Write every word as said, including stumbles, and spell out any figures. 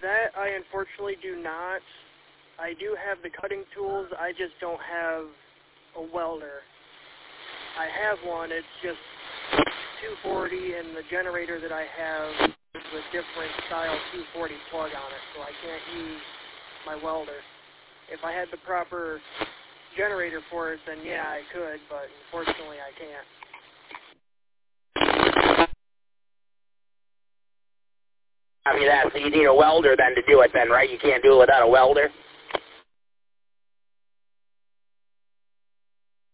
that I unfortunately do not. I do have the cutting tools, I just don't have a welder. I have one, it's just two forty, and the generator that I have is a different style two forty plug on it, so I can't use my welder. If I had the proper generator for it, then yeah, I could, but unfortunately I can't. I mean, that, so you need a welder then to do it then, right? You can't do it without a welder?